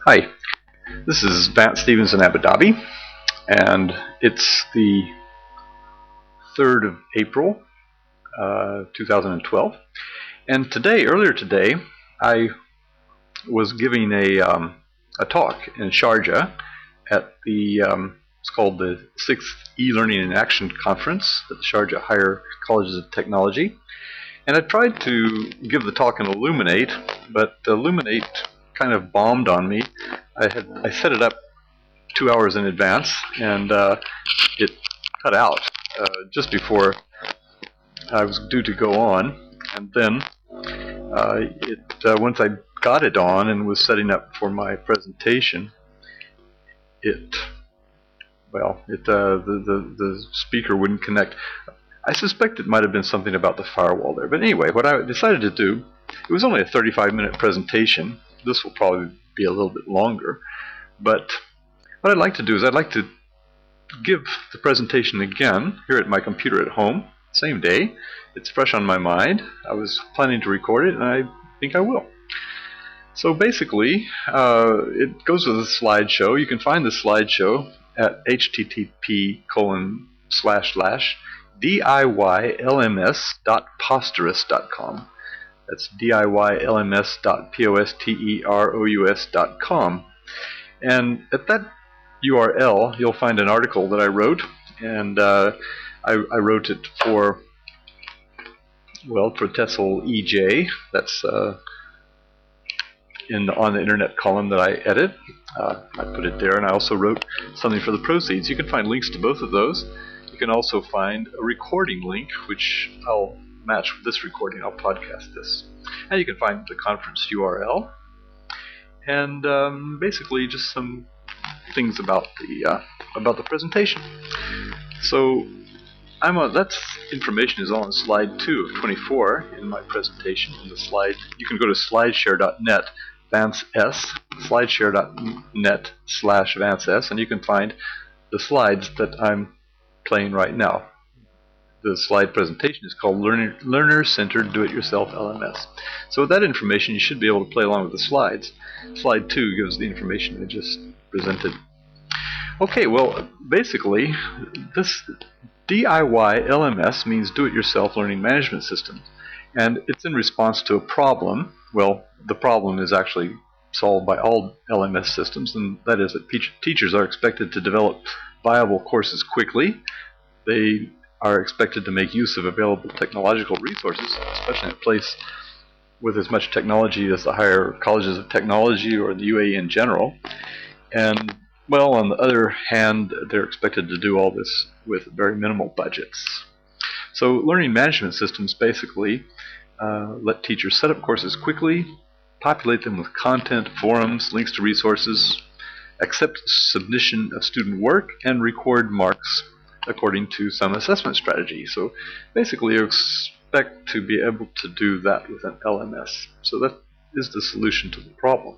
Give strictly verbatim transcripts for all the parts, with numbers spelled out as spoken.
Hi, this is Vance Stevens in Abu Dhabi, and it's the third of April, uh, two thousand twelve. And today, earlier today, I was giving a um, a talk in Sharjah at the um, it's called the sixth E-Learning in Action Conference at the Sharjah Higher Colleges of Technology. And I tried to give the talk in Illuminate, but Illuminate kind of bombed on me. I had I set it up two hours in advance, and uh, it cut out uh, just before I was due to go on. And then uh, it uh, once I got it on and was setting up for my presentation, it well, it uh, the, the the speaker wouldn't connect. I suspect it might have been something about the firewall there. But anyway, what I decided to do, it was only a thirty-five minute presentation. This will probably be a little bit longer. But what I'd like to do is I'd like to give the presentation again here at my computer at home, same day. It's fresh on my mind. I was planning to record it, and I think I will. So basically, uh, it goes with a slideshow. You can find the slideshow at http colon slash slash diyLms dot posterous dot com. That's diyLms dot posterous dot com. And at that U R L, you'll find an article that I wrote, and uh, I, I wrote it for, well, for TESOL E J. That's uh, in on the internet column that I edit. Uh, I put it there, and I also wrote something for the proceeds. You can find links to both of those. You can also find a recording link, which I'll match with this recording. I'll podcast this. And you can find the conference U R L, and um, basically just some things about the uh, about the presentation. So I'm on, that's information is on slide two of twenty-four in my presentation. In the slide, you can go to slideshare dot net Vance S, slideshare dot net slash Vance S, and you can find the slides that I'm playing right now. The slide presentation is called Learner, Learner-Centered Do-It-Yourself L M S. So with that information, you should be able to play along with the slides. Slide two gives the information I just presented. Okay, well, basically, this DIY-L M S means Do-It-Yourself Learning Management System. And it's in response to a problem. Well, the problem is actually solved by all L M S systems, and that is that teachers are expected to develop viable courses quickly. They are expected to make use of available technological resources, especially in a place with as much technology as the higher colleges of technology or the U A E in general. And, well, on the other hand, they're expected to do all this with very minimal budgets. So learning management systems basically uh, let teachers set up courses quickly, populate them with content, forums, links to resources, accept submission of student work, and record marks according to some assessment strategy. So basically you expect to be able to do that with an L M S. So that is the solution to the problem.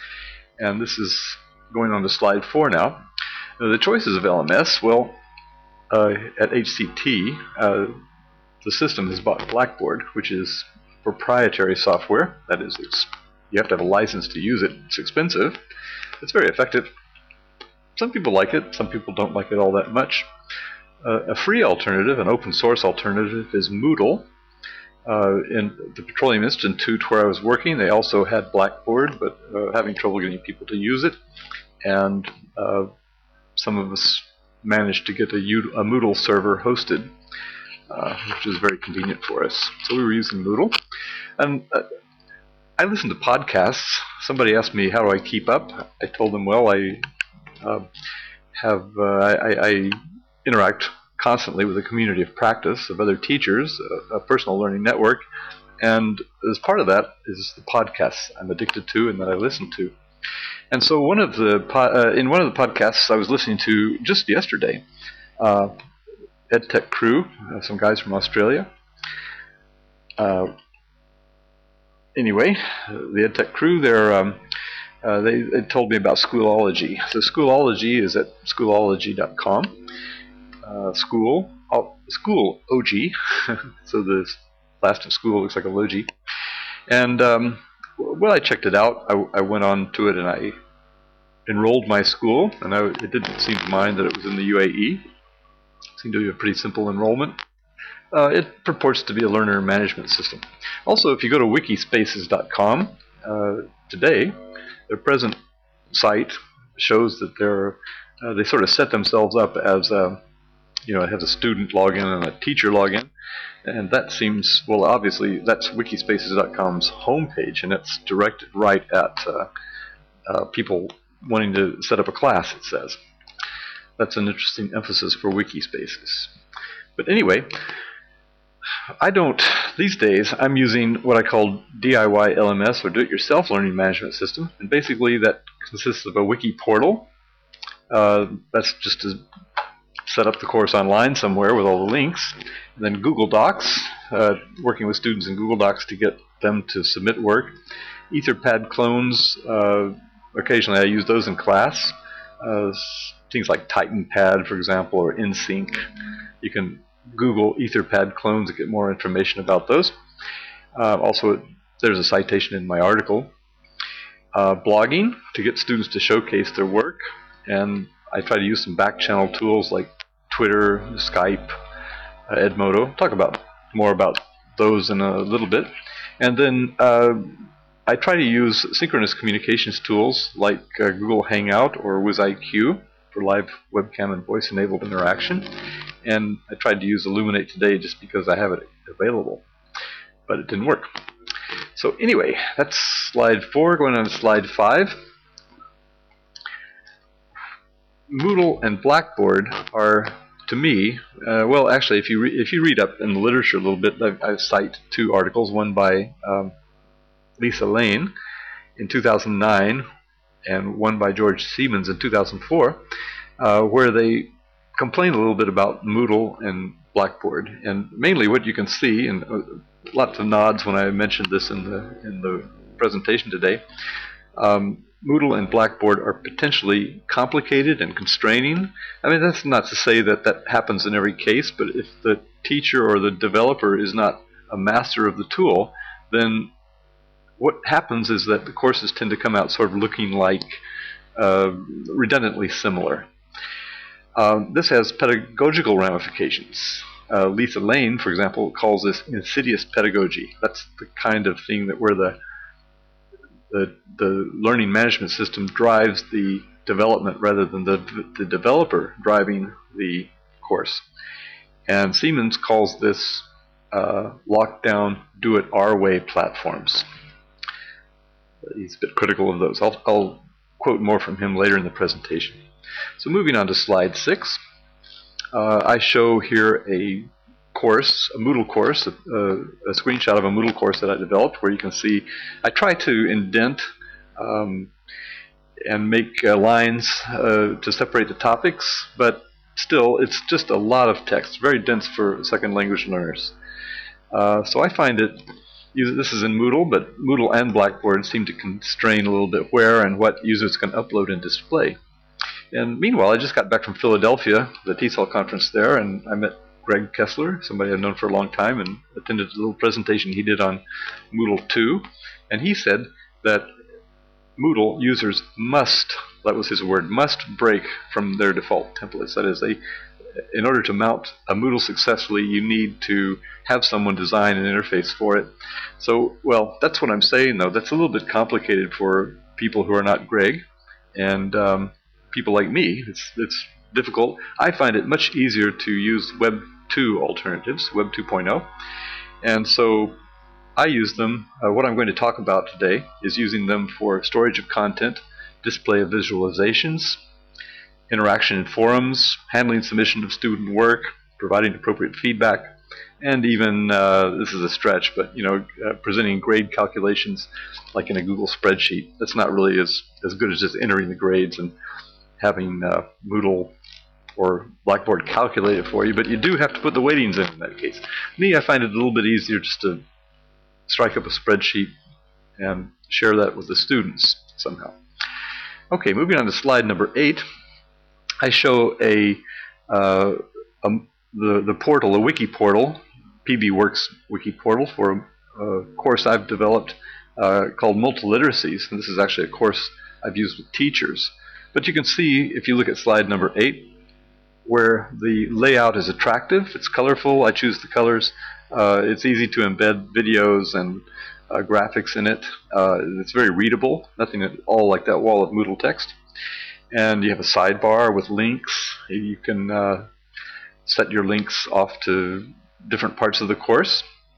And this is going on to slide four now. Now the choices of L M S, well, uh, at H C T, uh, the system has bought Blackboard, which is proprietary software. That is, it's, you have to have a license to use it. It's expensive. It's very effective. Some people like it. Some people don't like it all that much. Uh, a free alternative, an open source alternative, is Moodle. Uh, in the Petroleum Institute where I was working, they also had Blackboard, but uh, having trouble getting people to use it. And uh, some of us managed to get a, U a Moodle server hosted, uh, which is very convenient for us. So we were using Moodle. And uh, I listen to podcasts. Somebody asked me, how do I keep up? I told them, well, I uh, have uh, I, I interact constantly with a community of practice of other teachers, a, a personal learning network, and as part of that is the podcasts I'm addicted to and that I listen to. And so one of the uh, in one of the podcasts I was listening to just yesterday, uh, EdTech Crew, uh, some guys from Australia. Uh, anyway, the EdTech Crew, they're um, uh, they, they told me about Schoolology. So Schoolology is at schoolology dot com. Uh, school, oh, school O G, so the last of school looks like a logi. And um, well, I checked it out. I, I went on to it and I enrolled my school, and I, it didn't seem to mind that it was in the U A E. It seemed to be a pretty simple enrollment. Uh, it purports to be a learner management system. Also, if you go to wikispaces dot com uh, today, their present site shows that they're uh, they sort of set themselves up as a, you know, it has a student login and a teacher login, and that seems, well, obviously that's wikispaces dot com's homepage, and it's directed right at uh, uh, people wanting to set up a class, it says. That's an interesting emphasis for Wikispaces. But anyway, I don't, these days, I'm using what I call D I Y L M S, or Do-It-Yourself Learning Management System, and basically that consists of a wiki portal. Uh, that's just to set up the course online somewhere with all the links. And then Google Docs, uh, working with students in Google Docs to get them to submit work. Etherpad clones, uh, occasionally I use those in class. Uh, things like TitanPad, for example, or InSync. You can Google Etherpad clones to get more information about those. Uh, also, there's a citation in my article. Uh, blogging, to get students to showcase their work. And I try to use some back channel tools like Twitter, Skype, uh, Edmodo. I'll talk about more about those in a little bit. And then uh, I try to use synchronous communications tools like uh, Google Hangout or WizIQ for live webcam and voice-enabled interaction. And I tried to use Elluminate today just because I have it available, but it didn't work. So anyway, that's slide four. Going on to slide five. Moodle and Blackboard are, to me, uh, well, actually, if you re if you read up in the literature a little bit, I, I cite two articles. One by um, Lisa Lane in two thousand nine, and one by George Siemens in two thousand four, uh, where they complain a little bit about Moodle and Blackboard. And mainly, what you can see, and uh, lots of nods when I mentioned this in the in the presentation today. Um, Moodle and Blackboard are potentially complicated and constraining. I mean, that's not to say that that happens in every case, but if the teacher or the developer is not a master of the tool, then what happens is that the courses tend to come out sort of looking like uh, redundantly similar. Um, this has pedagogical ramifications. Uh, Lisa Lane, for example, calls this insidious pedagogy. That's the kind of thing that where the The, the learning management system drives the development rather than the, the developer driving the course. And Siemens calls this uh, lockdown, do-it-our-way platforms. He's a bit critical of those. I'll, I'll quote more from him later in the presentation. So moving on to slide six, uh, I show here a course, a Moodle course, a, a screenshot of a Moodle course that I developed, where you can see I try to indent um, and make uh, lines uh, to separate the topics, but still it's just a lot of text, very dense for second language learners. Uh, so I find it, this is in Moodle, but Moodle and Blackboard seem to constrain a little bit where and what users can upload and display. And meanwhile, I just got back from Philadelphia, the T SOL conference there, and I met Greg Kessler, somebody I've known for a long time, and attended a little presentation he did on Moodle two. And he said that Moodle users must, that was his word, must break from their default templates. That is, they, in order to mount a Moodle successfully, you need to have someone design an interface for it. So, well, that's what I'm saying, though. That's a little bit complicated for people who are not Greg, and um, people like me. It's, it's difficult. I find it much easier to use Web two alternatives, Web two point oh, and so I use them. Uh, what I'm going to talk about today is using them for storage of content, display of visualizations, interaction in forums, handling submission of student work, providing appropriate feedback, and even, uh, this is a stretch, but you know, uh, presenting grade calculations like in a Google spreadsheet. That's not really as, as good as just entering the grades and having uh, Moodle or Blackboard calculate it for you, but you do have to put the weightings in in that case. Me, I find it a little bit easier just to strike up a spreadsheet and share that with the students somehow. Okay, moving on to slide number eight, I show a, uh, a the, the portal, a wiki portal, PBWorks wiki portal for a, a course I've developed uh, called Multiliteracies, and this is actually a course I've used with teachers. But you can see, if you look at slide number eight, where the layout is attractive, it's colorful, I choose the colors, uh, it's easy to embed videos and uh, graphics in it, uh, it's very readable, nothing at all like that wall of Moodle text. And you have a sidebar with links. You can uh, set your links off to different parts of the course.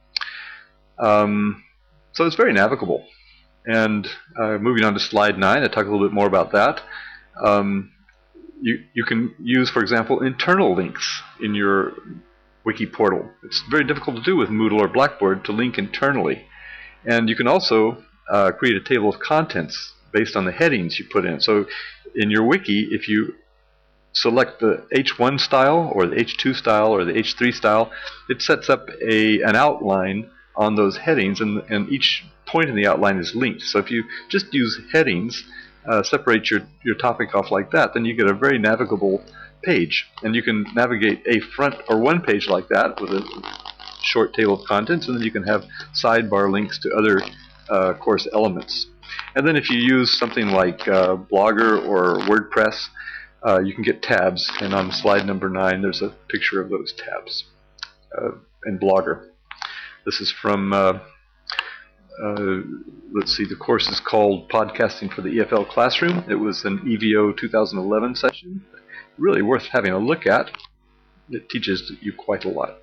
Um, so it's very navigable. And uh, moving on to slide nine, I talk a little bit more about that. Um, you, you can use, for example, internal links in your wiki portal. It's very difficult to do with Moodle or Blackboard to link internally. And you can also uh, create a table of contents based on the headings you put in. So in your wiki, if you select the H one style or the H two style or the H three style, it sets up a, an outline on those headings, and, and each point in the outline is linked. So if you just use headings, uh, separate your, your topic off like that, then you get a very navigable page. And you can navigate a front or one page like that with a short table of contents, and then you can have sidebar links to other uh, course elements. And then if you use something like uh, Blogger or WordPress, uh, you can get tabs. And on slide number nine, there's a picture of those tabs uh, in Blogger. This is from, uh, uh, let's see, the course is called Podcasting for the E F L Classroom. It was an E V O two thousand eleven session. Really worth having a look at. It teaches you quite a lot.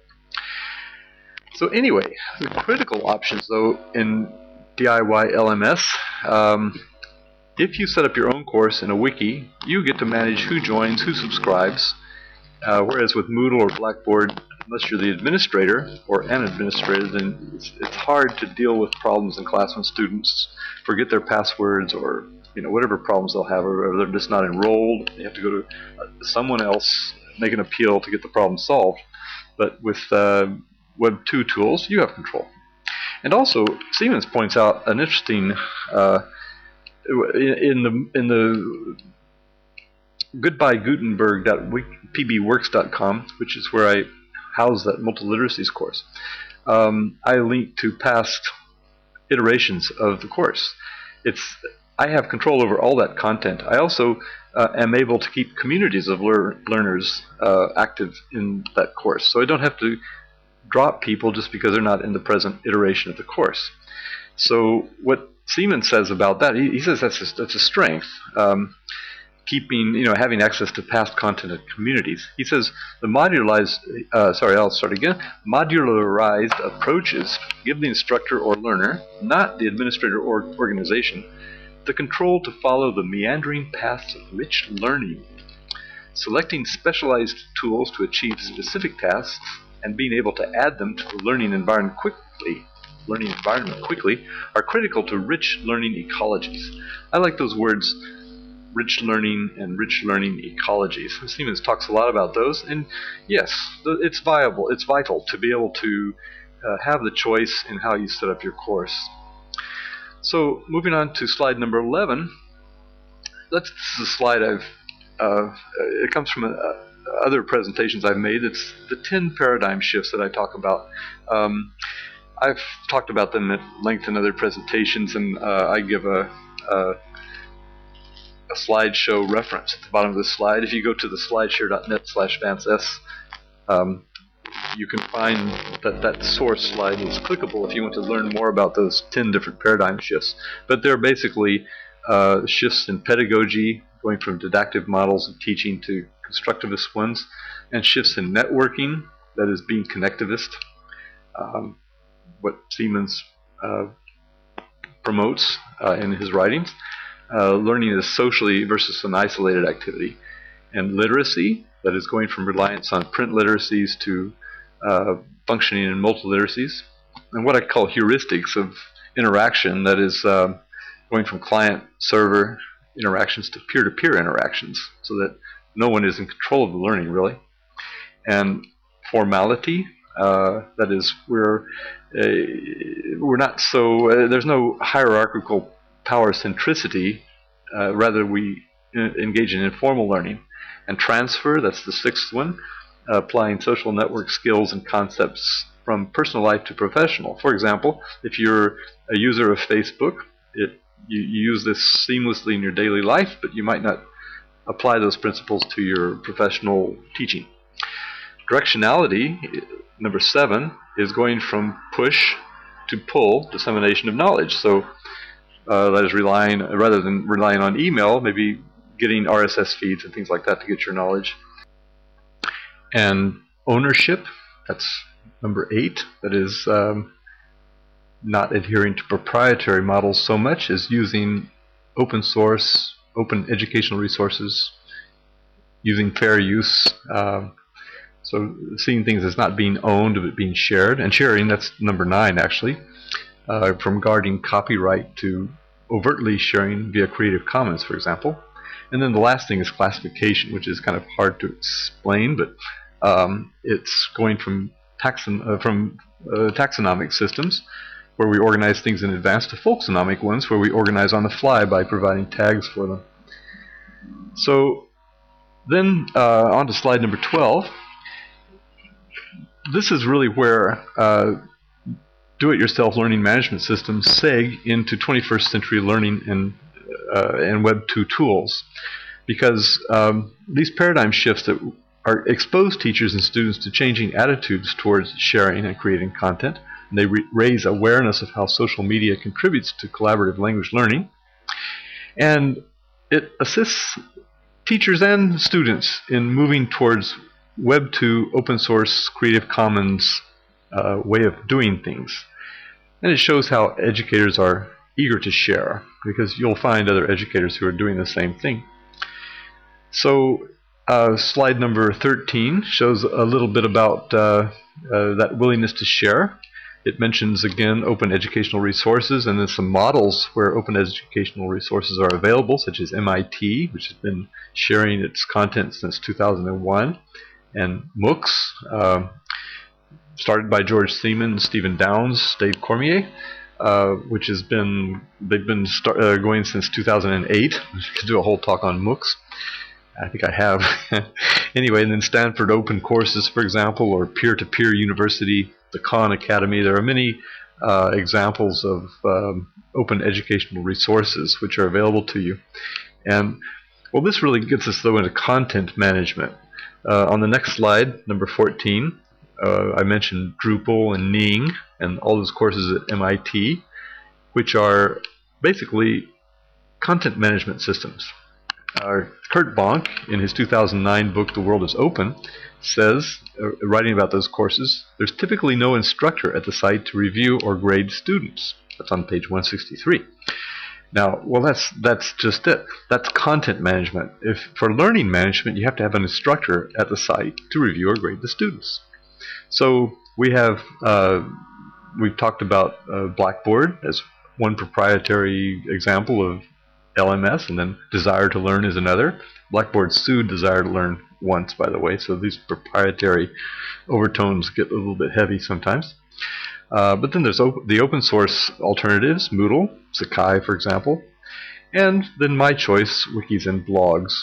So anyway, the critical options, though, in D I Y L M S, um, if you set up your own course in a wiki, you get to manage who joins, who subscribes, uh, whereas with Moodle or Blackboard, unless you're the administrator or an administrator, then it's, it's hard to deal with problems in class when students forget their passwords or you know whatever problems they'll have, or they're just not enrolled. You have to go to uh, someone else, make an appeal to get the problem solved. But with uh, Web two tools, you have control. And also, Siemens points out an interesting uh, in the in the goodbye gutenberg dot p b works dot com, which is where I house that multiliteracies course. Um, I link to past iterations of the course. It's I have control over all that content. I also uh, am able to keep communities of lear learners uh, active in that course, so I don't have to drop people just because they're not in the present iteration of the course. So what Siemens says about that, he, he says that's a, that's a strength, um, keeping, you know, having access to past content and communities. He says the modularized, uh, sorry, I'll start again, modularized approaches give the instructor or learner, not the administrator or organization, the control to follow the meandering paths of rich learning, selecting specialized tools to achieve specific tasks, and being able to add them to the learning environment quickly, learning environment quickly, are critical to rich learning ecologies. I like those words, rich learning and rich learning ecologies. Siemens talks a lot about those, and yes, it's viable, it's vital to be able to uh, have the choice in how you set up your course. So moving on to slide number eleven, that's, this is a slide I've, uh, it comes from a, a other presentations I've made. It's the ten paradigm shifts that I talk about. Um, I've talked about them at length in other presentations, and uh, I give a, a, a slideshow reference at the bottom of the slide. If you go to the slideshare dot net slash Vance S, um, you can find that that source slide is clickable if you want to learn more about those ten different paradigm shifts. But they're basically uh, shifts in pedagogy, going from didactic models of teaching to constructivist ones, and shifts in networking, that is being connectivist, um, what Siemens uh, promotes uh, in his writings. Uh, learning is socially versus an isolated activity. And literacy, that is going from reliance on print literacies to uh, functioning in multiliteracies. And what I call heuristics of interaction, that is uh, going from client-server interactions to peer-to-peer interactions, so that no one is in control of the learning, really. And formality, uh, that is, we're uh, we're not so uh, there's no hierarchical power centricity. Uh, rather, we engage in informal learning. And transfer, that's the sixth one, uh, applying social network skills and concepts from personal life to professional. For example, if you're a user of Facebook, it you, you use this seamlessly in your daily life, but you might not apply those principles to your professional teaching. Directionality, number seven, is going from push to pull dissemination of knowledge. So uh, that is relying, rather than relying on email, maybe getting R S S feeds and things like that to get your knowledge. And ownership, that's number eight, that is um, not adhering to proprietary models so much as using open source, open educational resources, using fair use. Uh, so seeing things as not being owned, but being shared. And sharing, that's number nine actually, uh, from guarding copyright to overtly sharing via Creative Commons, for example. And then the last thing is classification, which is kind of hard to explain, but um, it's going from taxon uh, from uh, taxonomic systems, where we organize things in advance, to folksonomic ones, where we organize on the fly by providing tags for them. So then uh, on to slide number twelve. This is really where uh, do-it-yourself learning management systems seg into twenty-first century learning and uh, and Web two tools, because um, these paradigm shifts that are expose teachers and students to changing attitudes towards sharing and creating content, and they re raise awareness of how social media contributes to collaborative language learning, and it assists teachers and students in moving towards Web two open source Creative Commons uh, way of doing things. And it shows how educators are eager to share, because you'll find other educators who are doing the same thing. So uh, slide number thirteen shows a little bit about uh, uh, that willingness to share. It mentions again open educational resources, and then some models where open educational resources are available, such as M I T, which has been sharing its content since two thousand one, and MOOCs, uh, started by George Seaman and Stephen Downes, Dave Cormier, uh, which has been, they've been start, uh, going since two thousand eight. We could do a whole talk on MOOCs. I think I have. Anyway, and then Stanford Open Courses, for example, or Peer-to-Peer University, the Khan Academy. There are many uh, examples of um, open educational resources which are available to you. And well, this really gets us, though, into content management. Uh, on the next slide, number fourteen, uh, I mentioned Drupal and Ning and all those courses at M I T, which are basically content management systems. Uh, Kurt Bonk, in his two thousand nine book, The World is Open, says, uh, writing about those courses, there's typically no instructor at the site to review or grade students. That's on page one sixty-three. Now, well, that's that's just it. That's content management. If for learning management, you have to have an instructor at the site to review or grade the students. So we have uh, we've talked about uh, Blackboard as one proprietary example of L M S, and then Desire to Learn is another. Blackboard sued Desire to Learn once, by the way, so these proprietary overtones get a little bit heavy sometimes. Uh, but then there's op the open source alternatives, Moodle, Sakai, for example, and then my choice, wikis and blogs.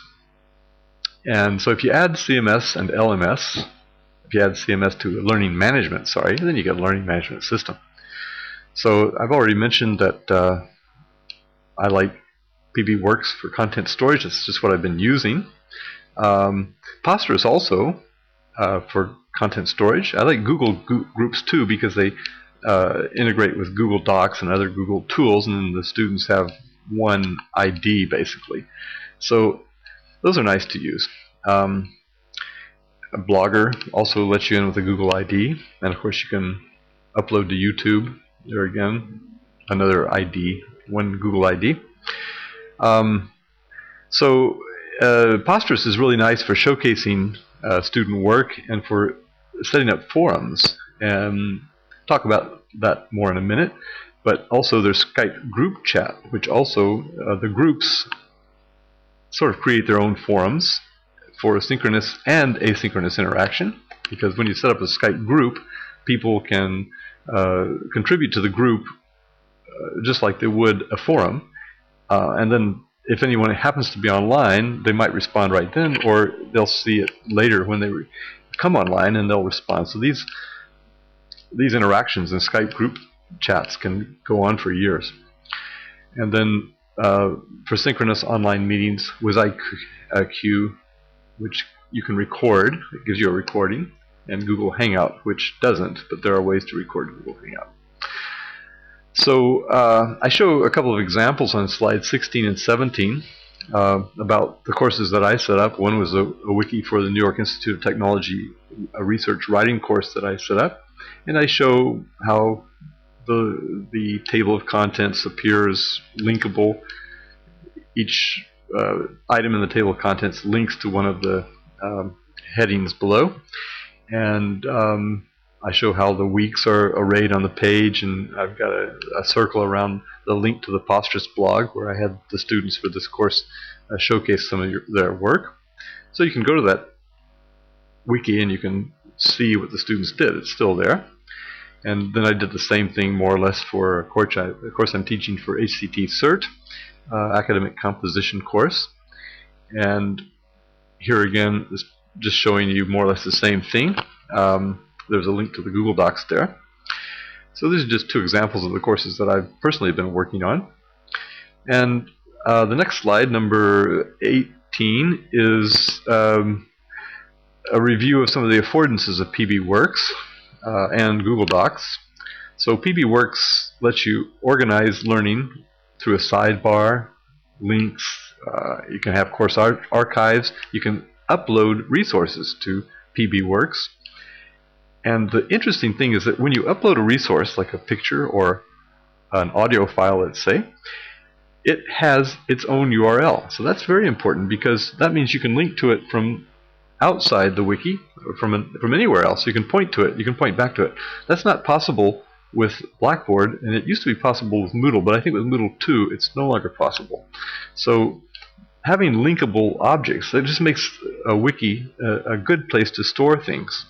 And so if you add C M S and L M S, if you add C M S to learning management, sorry, then you get a learning management system. So I've already mentioned that uh, I like PBWorks for content storage. That's just what I've been using. Um, Posterous also uh, for content storage. I like Google Go Groups too, because they uh, integrate with Google Docs and other Google tools, and then the students have one I D basically. So those are nice to use. Um, a Blogger also lets you in with a Google I D, and of course you can upload to YouTube. There again, another I D, one Google I D. Um, so uh, Posterous is really nice for showcasing uh, student work and for setting up forums. And talk about that more in a minute. But also there's Skype group chat, which also uh, the groups sort of create their own forums for synchronous and asynchronous interaction. Because when you set up a Skype group, people can uh, contribute to the group uh, just like they would a forum. Uh, and then if anyone happens to be online, they might respond right then, or they'll see it later when they re come online and they'll respond. So these these interactions in Skype group chats can go on for years. And then uh, for synchronous online meetings, WizIQ, which you can record. It gives you a recording, and Google Hangout, which doesn't, but there are ways to record Google Hangout. So uh, I show a couple of examples on slides sixteen and seventeen uh, about the courses that I set up. One was a, a wiki for the New York Institute of Technology, a research writing course that I set up, and I show how the, the table of contents appears linkable. Each uh, item in the table of contents links to one of the um, headings below, and um, I show how the weeks are arrayed on the page, and I've got a, a circle around the link to the Posterous blog where I had the students for this course uh, showcase some of your, their work. So you can go to that wiki and you can see what the students did. It's still there. And then I did the same thing more or less for a course, I, a course I'm teaching for H C T Cert, uh, Academic Composition course. And here again is just showing you more or less the same thing. Um, There's a link to the Google Docs there. So these are just two examples of the courses that I've personally been working on. And uh, the next slide, number eighteen, is um, a review of some of the affordances of PBWorks uh, and Google Docs. So PBWorks lets you organize learning through a sidebar, links, uh, you can have course ar archives, you can upload resources to PBWorks. And the interesting thing is that when you upload a resource, like a picture or an audio file, let's say, it has its own U R L. So that's very important, because that means you can link to it from outside the wiki, or from, an, from anywhere else. You can point to it, you can point back to it. That's not possible with Blackboard, and it used to be possible with Moodle, but I think with Moodle two it's no longer possible. So having linkable objects, that just makes a wiki a, a good place to store things.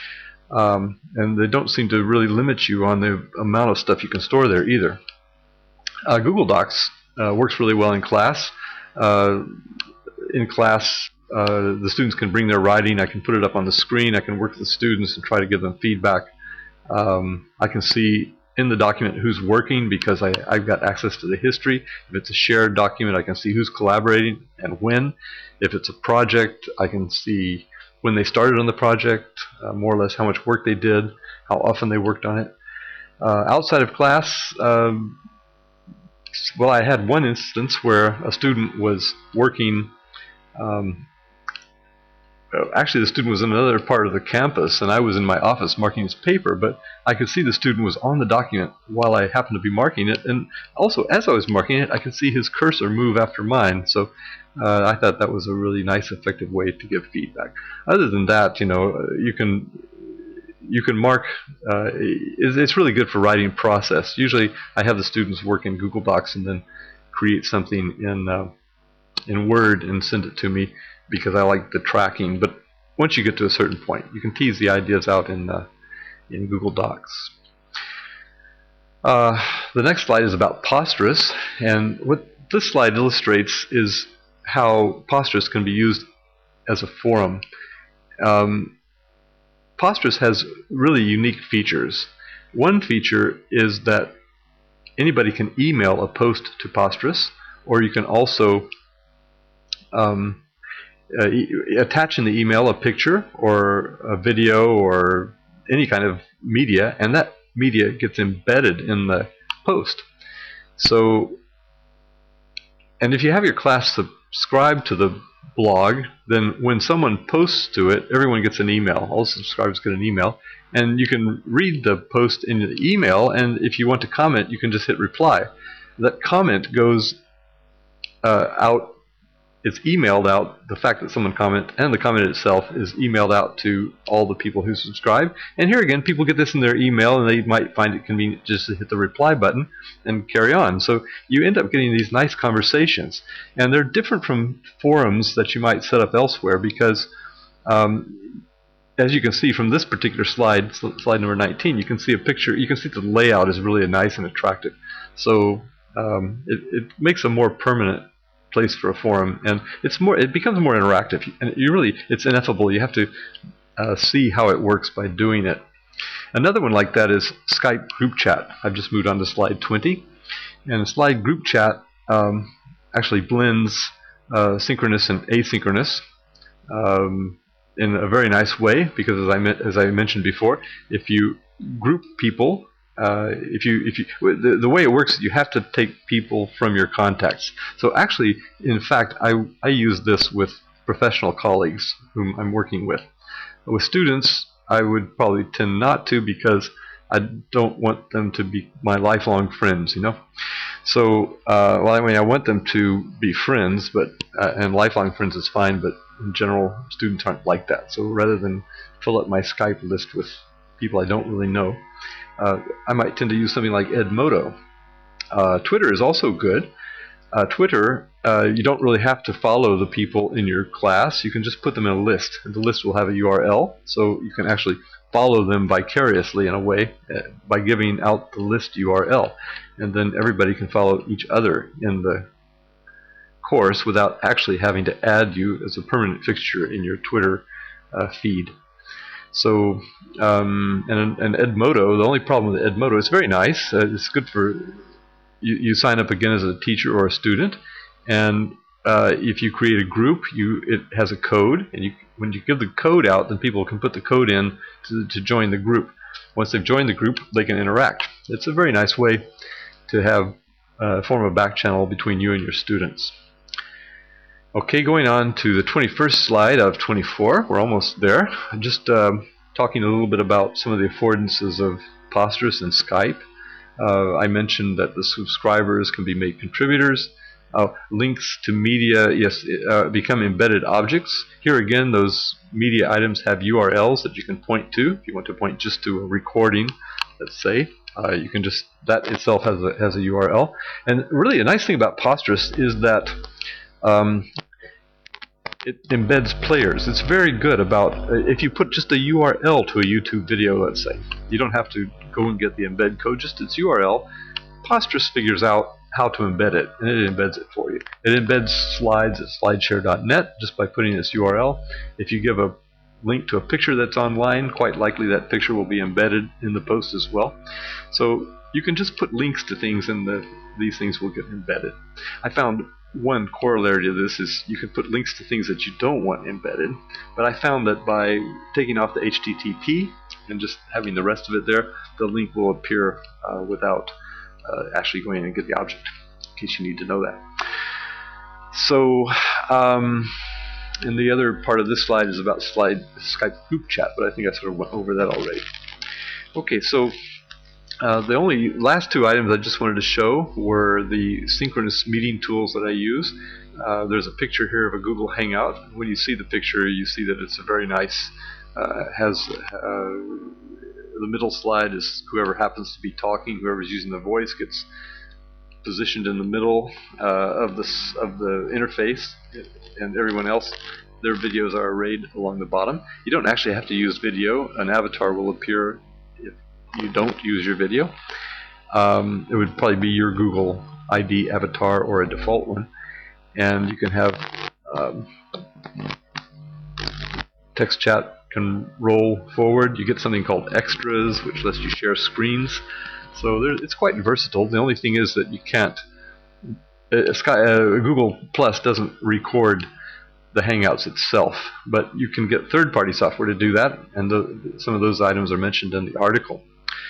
Um, and they don't seem to really limit you on the amount of stuff you can store there either. Uh, Google Docs uh, works really well in class. Uh, in class, uh, the students can bring their writing. I can put it up on the screen. I can work with the students and try to give them feedback. Um, I can see in the document who's working, because I, I've got access to the history. If it's a shared document, I can see who's collaborating and when. If it's a project, I can see when they started on the project, uh, more or less how much work they did, how often they worked on it. Uh, outside of class, um, well, I had one instance where a student was working, um, actually the student was in another part of the campus and I was in my office marking his paper, but I could see the student was on the document while I happened to be marking it, and also as I was marking it I could see his cursor move after mine. So uh, I thought that was a really nice, effective way to give feedback. Other than that, you know, you can you can mark, uh, it's, it's really good for writing process. Usually I have the students work in Google Docs and then create something in uh, in Word and send it to me, because I like the tracking. But once you get to a certain point, you can tease the ideas out in uh, in Google Docs. Uh, the next slide is about Posterous, and what this slide illustrates is how Posterous can be used as a forum. Um, Posterous has really unique features. One feature is that anybody can email a post to Posterous, or you can also um, uh, e attach in the email a picture or a video or any kind of media, and that media gets embedded in the post. So, and if you have your class subscribe to the blog, then when someone posts to it, everyone gets an email. All subscribers get an email, and you can read the post in the email, and if you want to comment, you can just hit reply. That comment goes uh, out, it's emailed out, the fact that someone commented, and the comment itself is emailed out to all the people who subscribe. And here again, people get this in their email, and they might find it convenient just to hit the reply button and carry on. So you end up getting these nice conversations. And they're different from forums that you might set up elsewhere, because um, as you can see from this particular slide, slide number nineteen, you can see a picture, you can see the layout is really nice and attractive. So um, it, it makes a more permanent place for a forum, and it's more, it becomes more interactive, and you really, it's ineffable. You have to uh, see how it works by doing it. Another one like that is Skype group chat. I've just moved on to slide twenty, and slide group chat um, actually blends uh, synchronous and asynchronous um, in a very nice way, because as I, as I mentioned before, if you group people, uh, if you, if you, the, the way it works is you have to take people from your contacts. So actually, in fact, I, I use this with professional colleagues whom I'm working with. With students, I would probably tend not to, because I don't want them to be my lifelong friends, you know. So, uh, well, I mean, I want them to be friends, but uh, and lifelong friends is fine, but in general, students aren't like that. So rather than fill up my Skype list with people I don't really know, uh, I might tend to use something like Edmodo. Uh, Twitter is also good. Uh, Twitter, uh, you don't really have to follow the people in your class. You can just put them in a list, and the list will have a U R L, so you can actually follow them vicariously in a way uh, by giving out the list U R L, and then everybody can follow each other in the course without actually having to add you as a permanent fixture in your Twitter uh, feed. So, um, and, and Edmodo, the only problem with Edmodo, it's very nice. Uh, it's good for You, you sign up again as a teacher or a student, and uh, if you create a group, you it has a code, and you, when you give the code out, then people can put the code in to, to join the group. Once they've joined the group, they can interact. It's a very nice way to have a form of back channel between you and your students. Okay, going on to the twenty-first slide of twenty-four. We're almost there. I'm just uh, talking a little bit about some of the affordances of Posterous and Skype. Uh, I mentioned that the subscribers can be made contributors. Uh, links to media, yes, uh, become embedded objects. Here again, those media items have U R Ls that you can point to. If you want to point just to a recording, let's say, uh, you can just, that itself has a, has a U R L. And really a nice thing about Posterous is that um, it embeds players. It's very good about, uh, if you put just a U R L to a YouTube video, let's say, you don't have to go and get the embed code, just its U R L. Posterous figures out how to embed it, and it embeds it for you. It embeds slides at slideshare dot net just by putting this U R L. If you give a link to a picture that's online, quite likely that picture will be embedded in the post as well. So you can just put links to things, and the, these things will get embedded. I found one corollary to this is you can put links to things that you don't want embedded, but I found that by taking off the H T T P and just having the rest of it there, the link will appear uh, without uh, actually going in and get the object, in case you need to know that. So, um, and the other part of this slide is about slide Skype group chat, but I think I sort of went over that already. Okay, so Uh, the only last two items I just wanted to show were the synchronous meeting tools that I use. Uh, there's a picture here of a Google Hangout. When you see the picture, you see that it's a very nice, uh, has uh, the middle slide is whoever happens to be talking, whoever's using the voice gets positioned in the middle uh, of, this, of the interface, and everyone else, their videos are arrayed along the bottom. You don't actually have to use video. An avatar will appear if you don't use your video. Um, it would probably be your Google I D avatar or a default one, and you can have um, text chat can roll forward. You get something called extras, which lets you share screens. So there, it's quite versatile. The only thing is that you can't uh, Sky, uh, Google Plus doesn't record the Hangouts itself, but you can get third-party software to do that, and the, some of those items are mentioned in the article.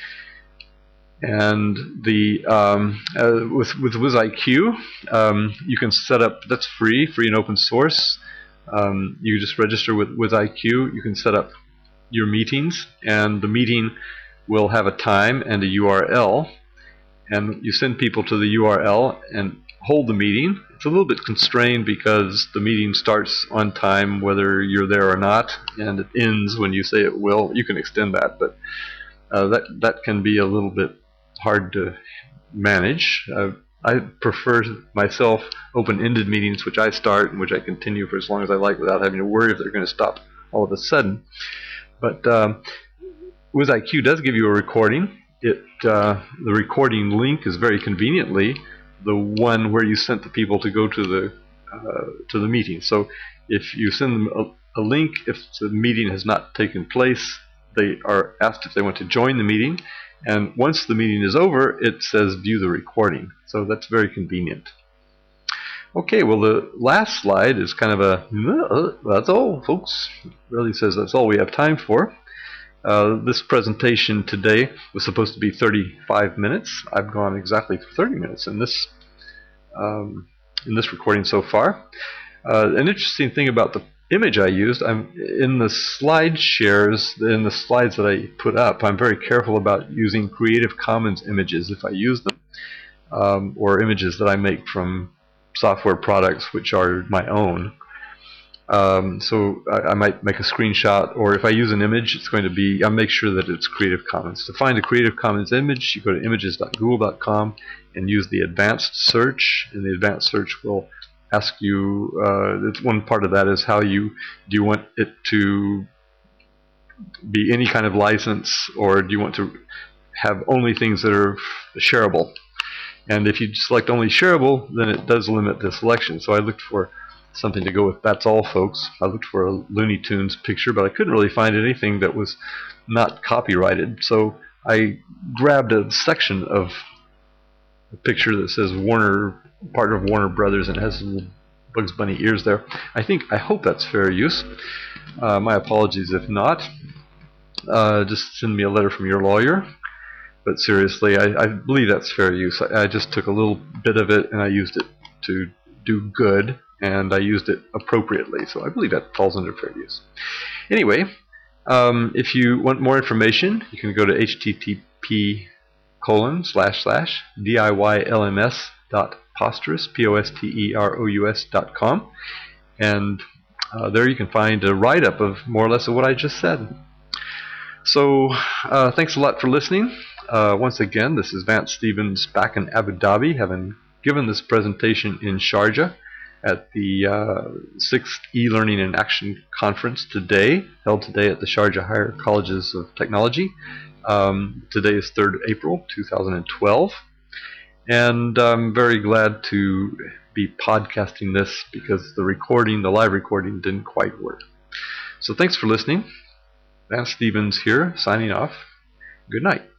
And the um, uh, with with WizIQ, um, you can set up, that's free, free and open source. Um, you just register with WizIQ. You can set up your meetings, and the meeting will have a time and a U R L, and you send people to the U R L and hold the meeting. It's a little bit constrained because the meeting starts on time whether you're there or not, and it ends when you say it will. You can extend that, but uh, that that can be a little bit hard to manage. Uh, I prefer myself open-ended meetings, which I start and which I continue for as long as I like without having to worry if they're going to stop all of a sudden. But um, WizIQ does give you a recording. It uh, the recording link is very conveniently the one where you sent the people to go to the uh, to the meeting. So if you send them a, a link, if the meeting has not taken place, they are asked if they want to join the meeting, and once the meeting is over, it says view the recording. So that's very convenient. Okay, well, the last slide is kind of a, uh, that's all, folks. It really says that's all we have time for. Uh, this presentation today was supposed to be thirty-five minutes. I've gone exactly for thirty minutes in this um, in this recording so far. Uh, an interesting thing about the image I used, I'm in the slide shares, in the slides that I put up, I'm very careful about using Creative Commons images if I use them, um, or images that I make from software products which are my own. Um, so I, I might make a screenshot, or if I use an image, it's going to be, I'll make sure that it's Creative Commons. To find a Creative Commons image, you go to images dot google dot com and use the advanced search, and the advanced search will ask you, uh, one part of that is how you, do you want it to be any kind of license, or do you want to have only things that are shareable? And if you select only shareable, then it does limit the selection. So I looked for something to go with That's All, folks. I looked for a Looney Tunes picture, but I couldn't really find anything that was not copyrighted. So I grabbed a section of a picture that says Warner, part of Warner Brothers, and it has little Bugs Bunny ears there. I think, I hope that's fair use. Uh, my apologies if not. Uh, just send me a letter from your lawyer. But seriously, I, I believe that's fair use. I, I just took a little bit of it and I used it to do good, and I used it appropriately. So I believe that falls under fair use. Anyway, um, if you want more information, you can go to H T T P colon slash slash D I Y L M S dot posterous, P O S T E R O U S dot com, and uh, there you can find a write-up of more or less of what I just said. So uh, thanks a lot for listening. Uh, once again, this is Vance Stevens back in Abu Dhabi, having given this presentation in Sharjah at the uh, sixth E-Learning in Action Conference today, held today at the Sharjah Higher Colleges of Technology. Um, today is third of April two thousand twelve, and I'm very glad to be podcasting this because the recording, the live recording, didn't quite work. So thanks for listening. Vance Stevens here, signing off. Good night.